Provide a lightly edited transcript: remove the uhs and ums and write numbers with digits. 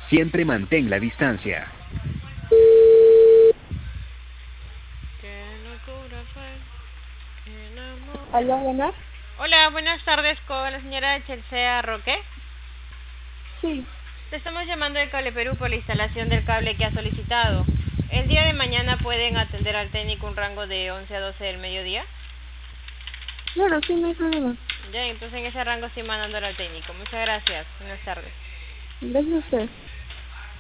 Siempre mantén la distancia. ¿Aló, buenas? Hola, buenas tardes con la señora Chelsea Roque. Sí. Te estamos llamando de Cable Perú por la instalación del cable que ha solicitado. El día de mañana pueden atender al técnico un rango de 11 a 12 del mediodía. Claro, sí, no hay problema. Ya, entonces en ese rango estoy mandándolo al técnico. Muchas gracias. Buenas tardes. Gracias a usted.